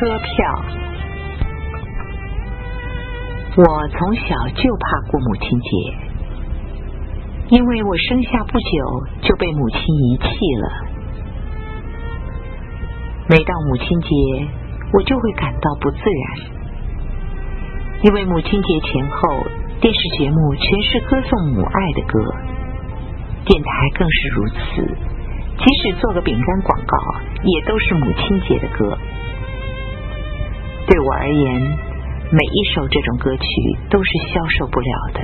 车票。我从小就怕过母亲节，因为我生下不久就被母亲遗弃了。每到母亲节，我就会感到不自然，因为母亲节前后电视节目全是歌颂母爱的歌，电台更是如此，即使做个饼干广告也都是母亲节的歌。对我而言，每一首这种歌曲都是消受不了的。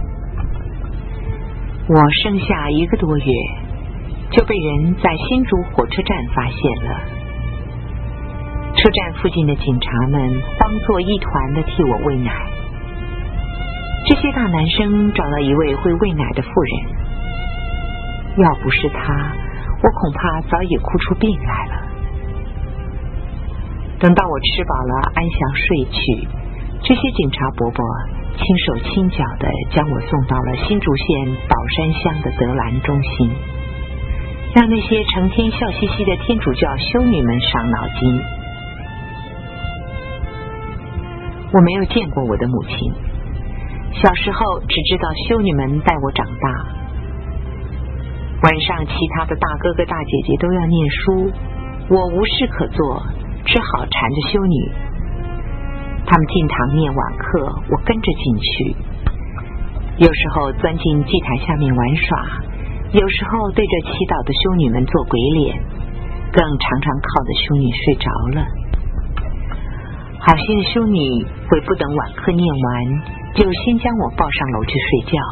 我生下1个多月就被人在新竹火车站发现了，车站附近的警察们慌作一团地替我喂奶。这些大男生找到一位会喂奶的妇人，要不是他，我恐怕早已哭出病来了。等到我吃饱了安详睡去，这些警察伯伯轻手轻脚地将我送到了新竹县宝山乡的德兰中心，让那些成天笑嘻嘻的天主教修女们伤脑筋。我没有见过我的母亲，小时候只知道修女们带我长大。晚上其他的大哥哥大姐姐都要念书，我无事可做，只好缠着修女。他们进堂念晚课，我跟着进去，有时候钻进祭坛下面玩耍，有时候对着祈祷的修女们做鬼脸，更常常靠着修女睡着了。好心的修女会不等晚课念完，就先将我抱上楼去睡觉。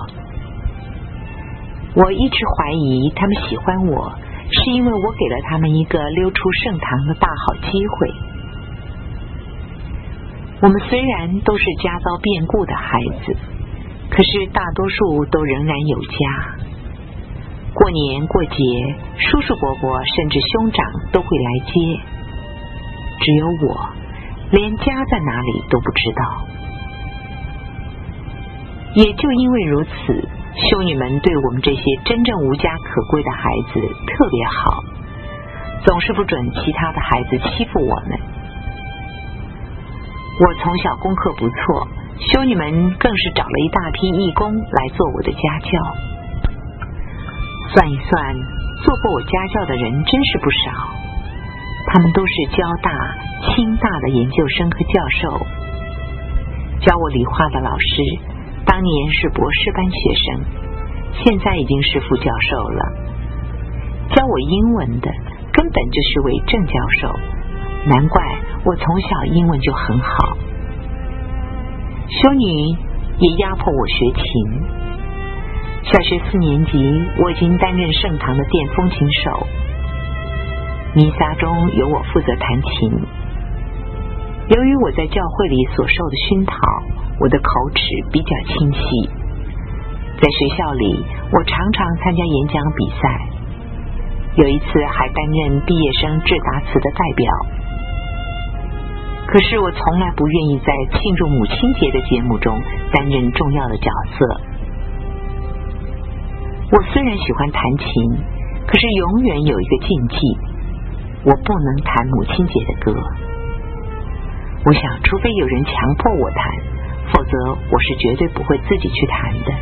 我一直怀疑他们喜欢我，是因为我给了他们一个溜出圣堂的大好机会。我们虽然都是家遭变故的孩子，可是大多数都仍然有家。过年过节，叔叔伯伯甚至兄长都会来接，只有我连家在哪里都不知道。也就因为如此，修女们对我们这些真正无家可归的孩子特别好，总是不准其他的孩子欺负我们。我从小功课不错，修女们更是找了一大批义工来做我的家教。算一算，做过我家教的人真是不少，他们都是交大、清大的研究生和教授。教我理化的老师当年是博士班学生，现在已经是副教授了。教我英文的根本就是位正教授，难怪我从小英文就很好。修女也压迫我学琴。小学4年级，我已经担任圣堂的电风琴手，弥撒中由我负责弹琴。由于我在教会里所受的熏陶，我的口齿比较清晰。在学校里，我常常参加演讲比赛，有一次还担任毕业生致答词的代表。可是我从来不愿意在庆祝母亲节的节目中担任重要的角色。我虽然喜欢弹琴，可是永远有一个禁忌，我不能弹母亲节的歌。我想，除非有人强迫我弹，否则我是绝对不会自己去弹的。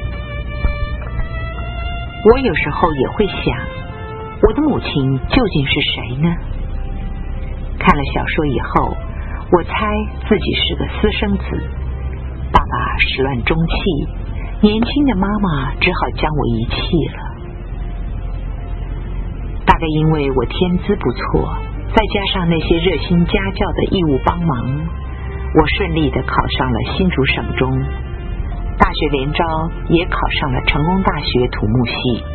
我有时候也会想，我的母亲究竟是谁呢？看了小说以后，我猜自己是个私生子，爸爸始乱终弃，年轻的妈妈只好将我遗弃了。大概因为我天资不错，再加上那些热心家教的义务帮忙，我顺利地考上了新竹省中，大学联招也考上了成功大学土木系。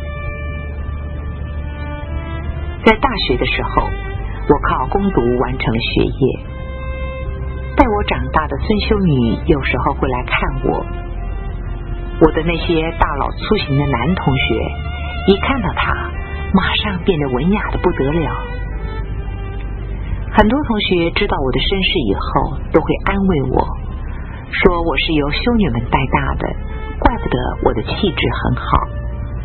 在大学的时候，我靠攻读完成了学业。带我长大的孙修女有时候会来看我，我的那些大老粗行的男同学一看到她，马上变得文雅的不得了。很多同学知道我的身世以后，都会安慰我，说我是由修女们带大的，怪不得我的气质很好。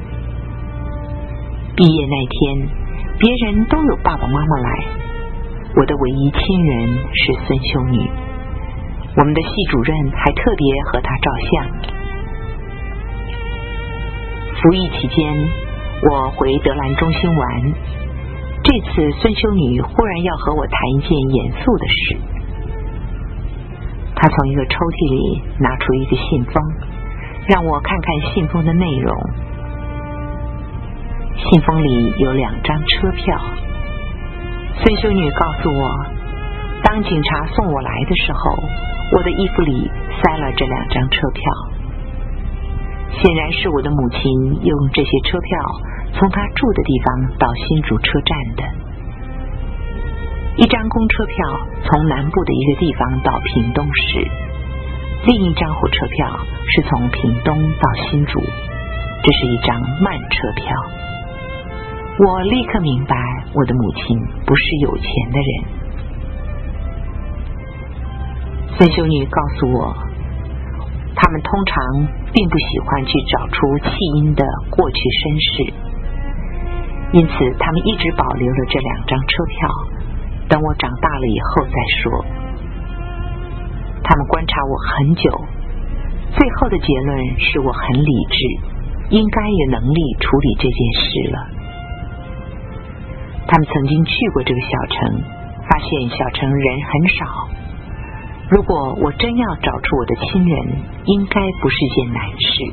毕业那天，别人都有爸爸妈妈来， 我的唯一亲人是孙修女，我们的系主任还特别和她照相。服役期间，我回德兰中心玩，这次孙修女忽然要和我谈一件严肃的事。她从一个抽屉里拿出一个信封，让我看看信封的内容。信封里有2张车票。孙修女告诉我，当警察送我来的时候，我的衣服里塞了这2张车票。显然是我的母亲用这些车票从她住的地方到新竹车站的。一张公车票从南部的一个地方到屏东市，另一张火车票是从屏东到新竹，这是一张慢车票。我立刻明白，我的母亲不是有钱的人。孙修女告诉我，他们通常并不喜欢去找出弃婴的过去身世，因此他们一直保留了这2张车票，等我长大了以后再说。他们观察我很久，最后的结论是我很理智，应该有能力处理这件事了。他们曾经去过这个小城，发现小城人很少。如果我真要找出我的亲人，应该不是件难事。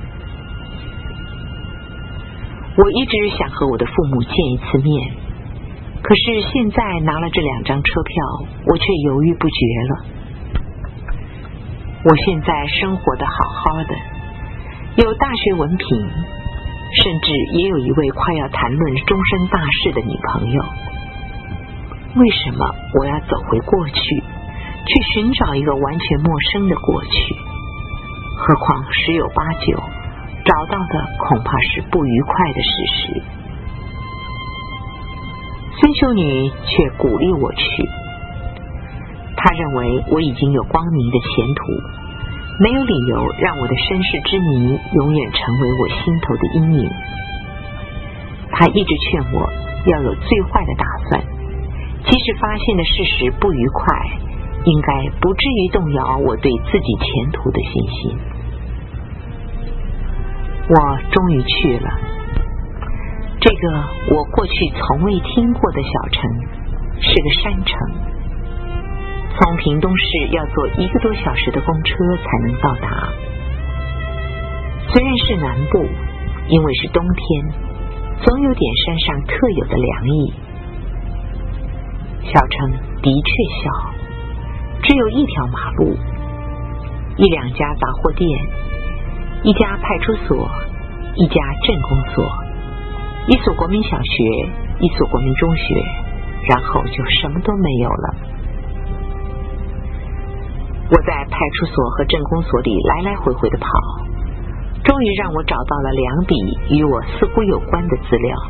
我一直想和我的父母见一次面，可是现在拿了这2张车票，我却犹豫不决了。我现在生活得好好的，有大学文凭，甚至也有一位快要谈论终身大事的女朋友。为什么我要走回过去，去寻找一个完全陌生的过去？何况十有八九找到的恐怕是不愉快的事实。孙修女却鼓励我去，她认为我已经有光明的前途，没有理由让我的身世之谜永远成为我心头的阴影。她一直劝我要有最坏的打算，即使发现的事实不愉快，应该不至于动摇我对自己前途的信心。我终于去了，这个我过去从未听过的小城，是个山城。从屏东市要坐1个多小时的公车才能到达。虽然是南部，因为是冬天，总有点山上特有的凉意。小城的确小，只有1条马路，1、2家杂货店，1家派出所，1家镇公所，1所国民小学，1所国民中学，然后就什么都没有了。我在派出所和镇公所里来来回回的跑，终于让我找到了2笔与我似乎有关的资料。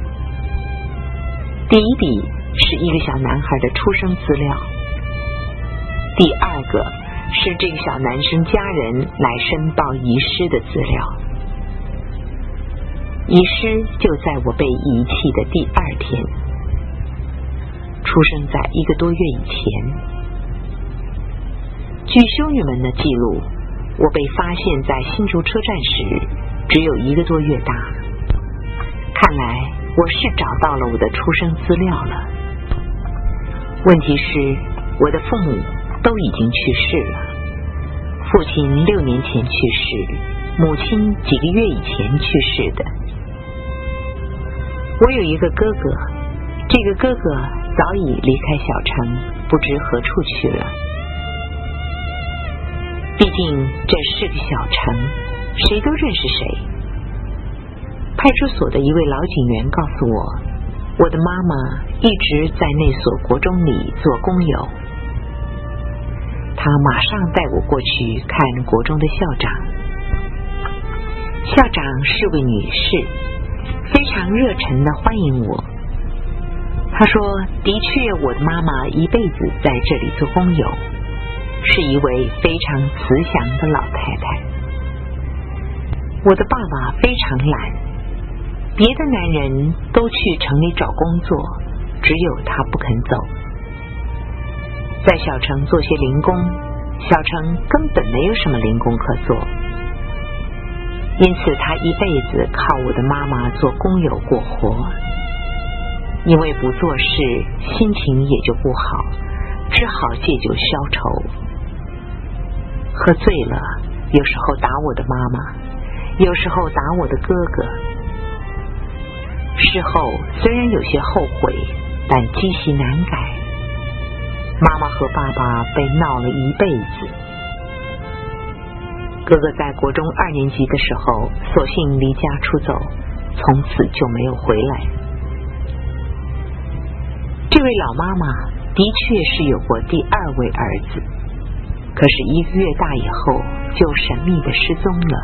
第1笔是一个小男孩的出生资料，第2个是这个小男生家人来申报遗失的资料。遗失就在我被遗弃的第2天，出生在1个多月以前。据修女们的记录，我被发现在新竹车站时只有1个多月大。看来我是找到了我的出生资料了。问题是，我的父母都已经去世了，父亲6年前去世，母亲几个月以前去世的。我有一个哥哥，这个哥哥早已离开小城，不知何处去了。毕竟这是个小城，谁都认识谁。派出所的一位老警员告诉我，我的妈妈一直在那所国中里做工友。他马上带我过去看国中的校长。校长是位女士，非常热忱地欢迎我。她说，的确我的妈妈一辈子在这里做工友，是一位非常慈祥的老太太。我的爸爸非常懒，别的男人都去城里找工作，只有他不肯走。 在小城做些零工，小城根本没有什么零工可做，因此他一辈子靠我的妈妈做工友过活。因为不做事，心情也就不好，只好借酒消愁。喝醉了，有时候打我的妈妈，有时候打我的哥哥。事后虽然有些后悔，但积习难改。妈妈和爸爸被闹了一辈子。哥哥在国中2年级的时候，索性离家出走，从此就没有回来。这位老妈妈的确是有过第2位儿子，可是1个月大以后就神秘的失踪了。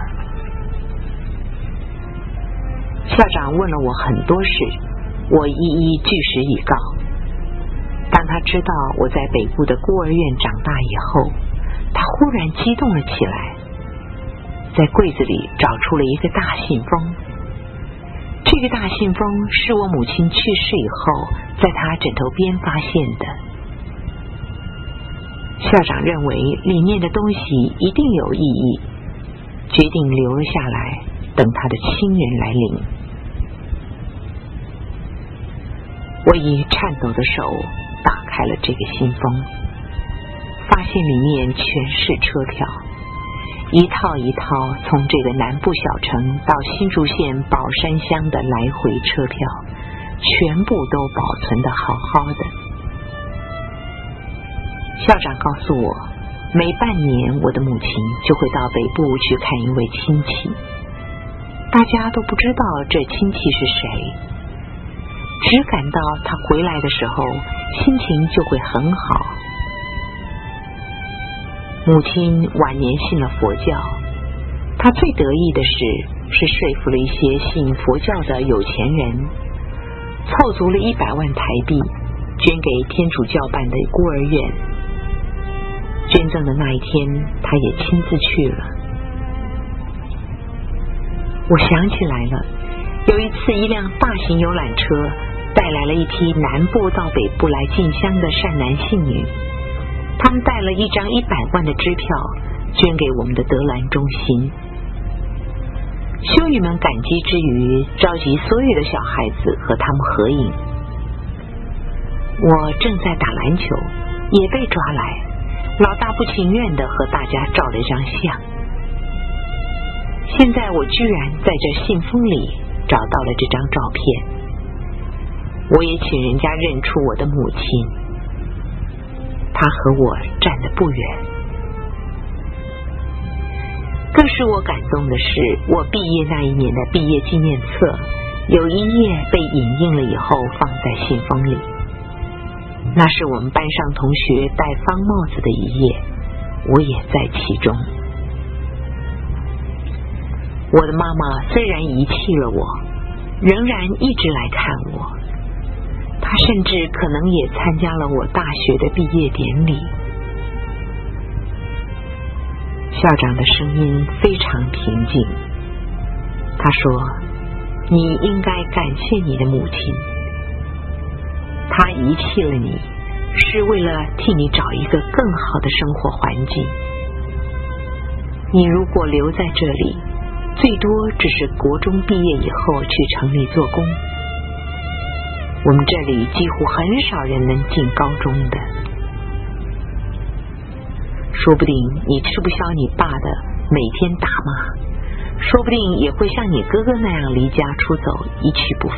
校长问了我很多事，我一一据实以告。当他知道我在北部的孤儿院长大以后，他忽然激动了起来，在柜子里找出了一个大信封。这个大信封是我母亲去世以后在他枕头边发现的。校长认为里面的东西一定有意义，决定留了下来，等他的亲人来领。我以颤抖的手打开了这个信封，发现里面全是车票，一套一套从这个南部小城到新竹县宝山乡的来回车票，全部都保存得好好的。校长告诉我，每半年我的母亲就会到北部去看一位亲戚，大家都不知道这亲戚是谁，只感到他回来的时候心情就会很好。母亲晚年信了佛教，她最得意的是说服了一些信佛教的有钱人，凑足了100万台币，捐给天主教办的孤儿院。捐赠的那一天，她也亲自去了。我想起来了，有一次一辆大型游览车带来了一批南部到北部来进香的善男信女，他们带了一张100万的支票，捐给我们的德兰中心。修女们感激之余，召集所有的小孩子和他们合影。我正在打篮球，也被抓来，老大不情愿地和大家照了一张相。现在我居然在这信封里找到了这张照片，我也请人家认出我的母亲，她和我站得不远。更使我感动的是，我毕业那一年的毕业纪念册有一页被影印了以后放在信封里，那是我们班上同学戴方帽子的一页，我也在其中。我的妈妈虽然遗弃了我，仍然一直来看我，她甚至可能也参加了我大学的毕业典礼。校长的声音非常平静，他说：你应该感谢你的母亲，她遗弃了你，是为了替你找一个更好的生活环境。你如果留在这里，最多只是国中毕业以后去城里做工。我们这里几乎很少人能进高中的，说不定你吃不消你爸的每天打骂，说不定也会像你哥哥那样离家出走，一去不返。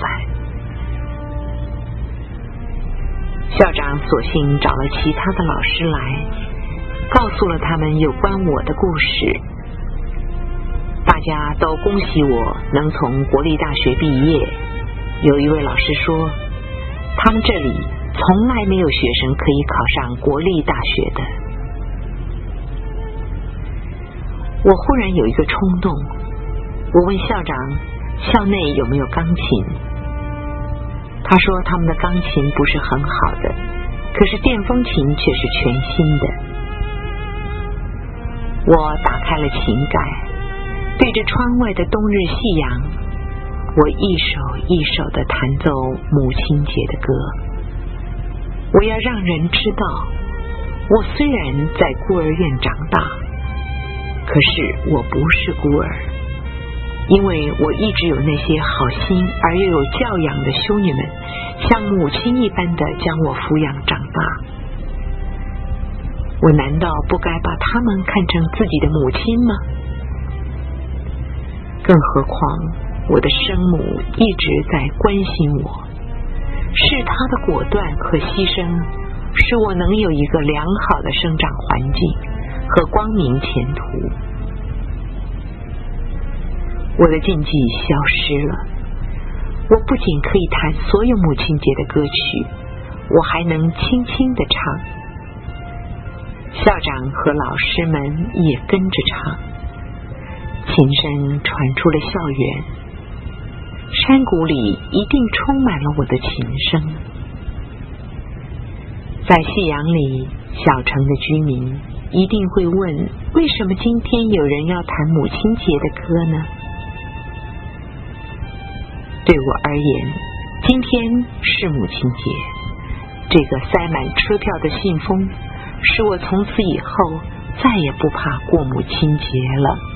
校长索性找了其他的老师来，告诉了他们有关我的故事。大家都恭喜我能从国立大学毕业。有一位老师说，他们这里从来没有学生可以考上国立大学的。我忽然有一个冲动，我问校长校内有没有钢琴。他说他们的钢琴不是很好的，可是电风琴却是全新的。我打开了琴盖，对着窗外的冬日夕阳，我一首一首地弹奏母亲节的歌。我要让人知道， 我虽然在孤儿院长大，可是我不是孤儿，因为我一直有那些好心而又有教养的修女们，像母亲一般的将我抚养长大。我难道不该把他们看成自己的母亲吗？更何况我的生母一直在关心我，是她的果断和牺牲使我能有一个良好的生长环境和光明前途。我的禁忌消失了，我不仅可以弹所有母亲节的歌曲，我还能轻轻地唱。校长和老师们也跟着唱，琴声传出了校园，山谷里一定充满了我的琴声。在夕阳里，小城的居民一定会问，为什么今天有人要弹母亲节的歌呢？对我而言，今天是母亲节，这个塞满车票的信封使我从此以后再也不怕过母亲节了。